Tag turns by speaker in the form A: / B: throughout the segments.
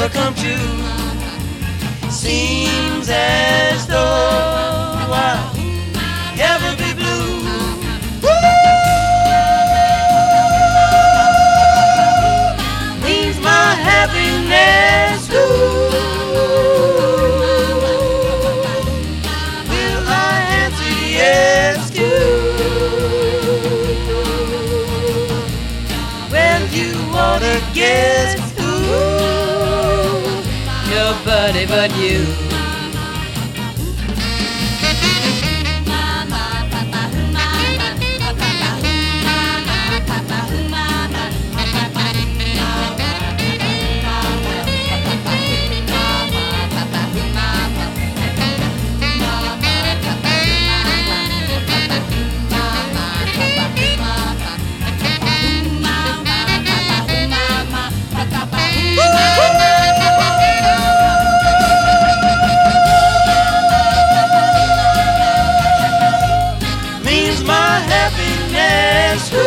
A: never come true. Seems as though I'll ever be blue. Means my happiness too. Will I answer yes to? Well, you wanna guess who? Nobody but you. My happiness too.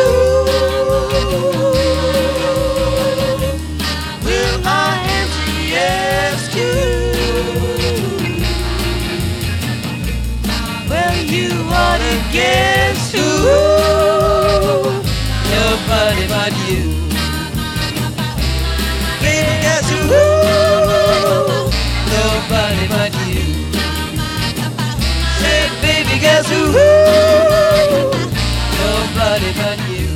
A: Will I answer yes to? Well, you ought to guess who? Nobody but you. Baby, guess who? Nobody but you. Say, baby, guess who? Nobody but you.